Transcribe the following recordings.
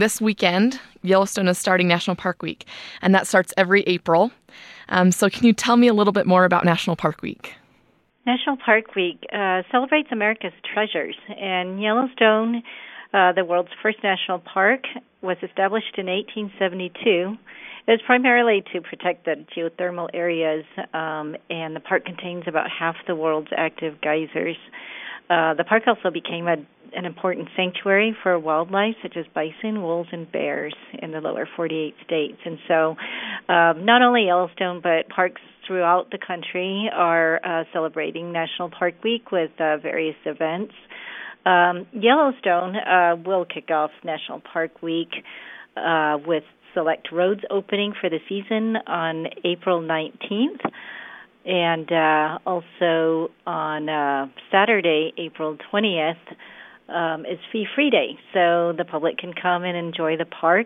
This weekend, Yellowstone is starting National Park Week, and that starts every April. So can you tell me a little bit more about National Park Week? National Park Week celebrates America's treasures, and Yellowstone, the world's first national park, was established in 1872. It was primarily to protect the geothermal areas, and the park contains about half the world's active geysers. The park also became an important sanctuary for wildlife such as bison, wolves, and bears in the lower 48 states. And so not only Yellowstone, but parks throughout the country are celebrating National Park Week with various events. Yellowstone will kick off National Park Week with select roads opening for the season on April 19th. And also on Saturday, April 20th, is Fee-Free Day. So the public can come and enjoy the park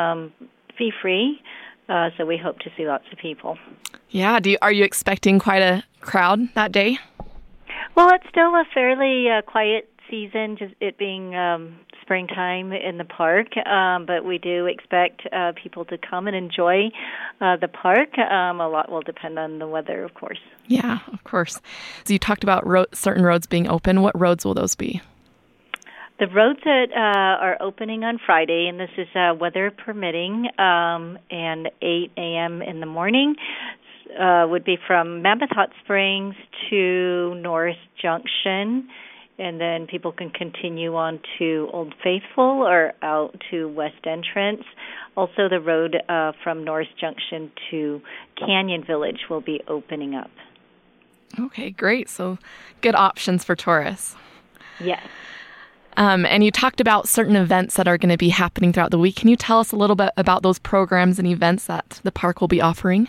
fee-free. So we hope to see lots of people. Yeah. Are you expecting quite a crowd that day? Well, it's still a fairly quiet season, just it being springtime in the park, but we do expect people to come and enjoy the park. A lot will depend on the weather, of course. Yeah, of course. So you talked about certain roads being open. What roads will those be? The roads that are opening on Friday, and this is weather permitting, and 8 a.m. in the morning, would be from Mammoth Hot Springs to North Junction. And then people can continue on to Old Faithful or out to West Entrance. Also, the road from North Junction to Canyon Village will be opening up. Okay, great. So good options for tourists. Yes. And you talked about certain events that are going to be happening throughout the week. Can you tell us a little bit about those programs and events that the park will be offering?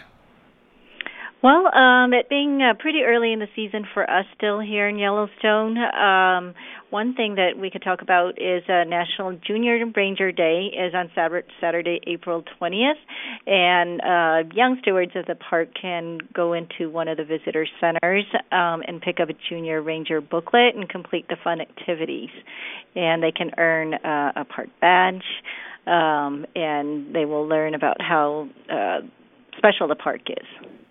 Well, it being pretty early in the season for us still here in Yellowstone, one thing that we could talk about is National Junior Ranger Day is on Saturday, April 20th, and young stewards of the park can go into one of the visitor centers and pick up a Junior Ranger booklet and complete the fun activities. And they can earn a park badge, and they will learn about how special the park is.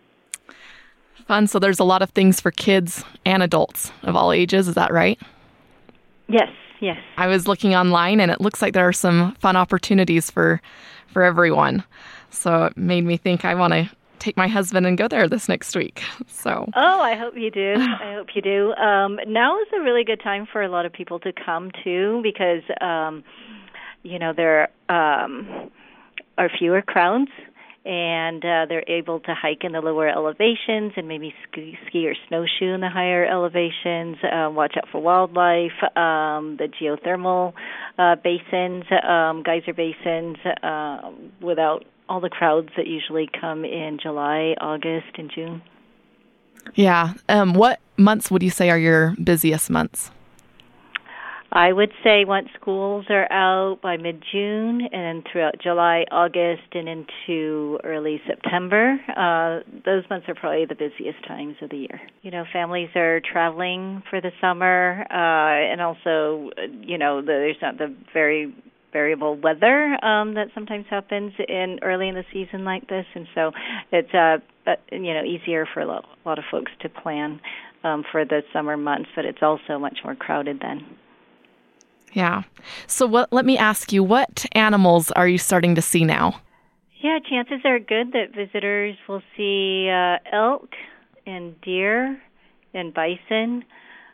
Fun. So there's a lot of things for kids and adults of all ages. Is that right? Yes. I was looking online, and it looks like there are some fun opportunities for everyone. So it made me think I want to take my husband and go there this next week. So. Oh, I hope you do. Now is a really good time for a lot of people to come too, because there are fewer crowds. And they're able to hike in the lower elevations and maybe ski or snowshoe in the higher elevations, watch out for wildlife, the geothermal basins, geyser basins, without all the crowds that usually come in July, August, and June. Yeah. What months would you say are your busiest months? I would say once schools are out by mid-June and throughout July, August, and into early September, those months are probably the busiest times of the year. Families are traveling for the summer, and also, there's not the very variable weather that sometimes happens early in the season like this, and so it's easier for a lot of folks to plan for the summer months, but it's also much more crowded then. Yeah. So let me ask you, what animals are you starting to see now? Yeah, chances are good that visitors will see elk and deer and bison,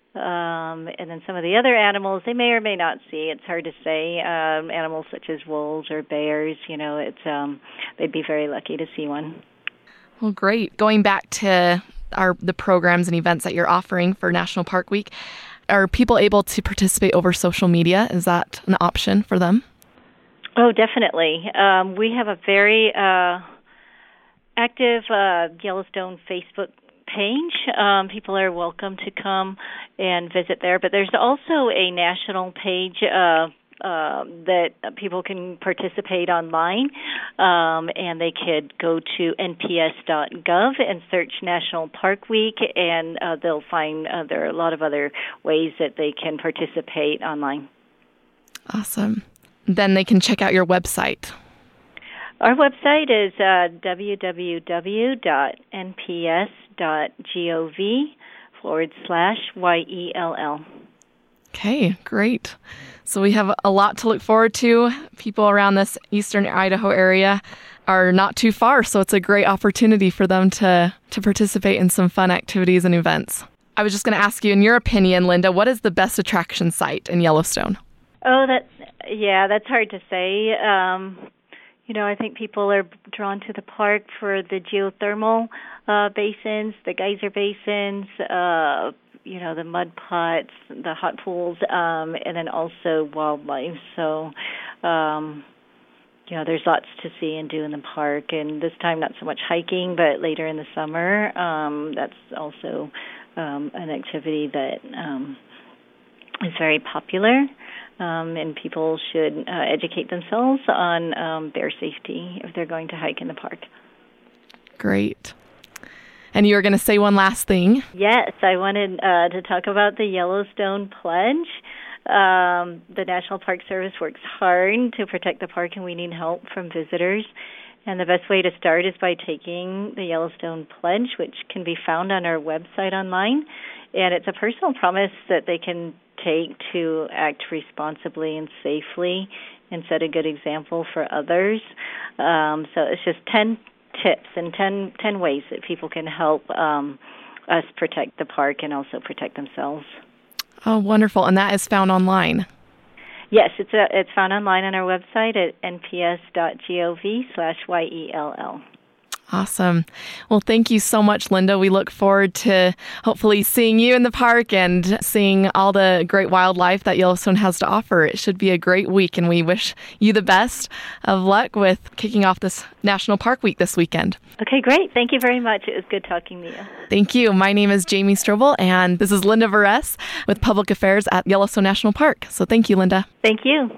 and then some of the other animals they may or may not see. It's hard to say. Animals such as wolves or bears, they'd be very lucky to see one. Well, great. Going back to the programs and events that you're offering for National Park Week, are people able to participate over social media? Is that an option for them? Oh, definitely. We have a very active Yellowstone Facebook page. People are welcome to come and visit there. But there's also a national page that people can participate online, and they could go to nps.gov and search National Park Week, and they'll find there are a lot of other ways that they can participate online. Awesome. then they can check out your website. Our website is www.nps.gov/YELL. Okay, great. So we have a lot to look forward to. People around this eastern Idaho area are not too far, so it's a great opportunity for them to participate in some fun activities and events. I was just going to ask you, in your opinion, Linda, what is the best attraction site in Yellowstone? Oh, that's hard to say. I think people are drawn to the park for the geothermal basins, the geyser basins, the mud pots, the hot pools, and then also wildlife. So, there's lots to see and do in the park. And this time, not so much hiking, but later in the summer, that's also an activity that is very popular. And people should educate themselves on bear safety if they're going to hike in the park. Great. And you were going to say one last thing. Yes, I wanted to talk about the Yellowstone Pledge. The National Park Service works hard to protect the park, and we need help from visitors. And the best way to start is by taking the Yellowstone Pledge, which can be found on our website online. And it's a personal promise that they can take to act responsibly and safely and set a good example for others. So it's just 10 tips and 10 ways that people can help us protect the park and also protect themselves. Oh, wonderful. And that is found online. Yes, it's found online on our website at nps.gov/YELL. Awesome. Well, thank you so much, Linda. We look forward to hopefully seeing you in the park and seeing all the great wildlife that Yellowstone has to offer. It should be a great week, and we wish you the best of luck with kicking off this National Park Week this weekend. Okay, great. Thank you very much. It was good talking to you. Thank you. My name is Jamie Strobel, and this is Linda Veress with Public Affairs at Yellowstone National Park. So thank you, Linda. Thank you.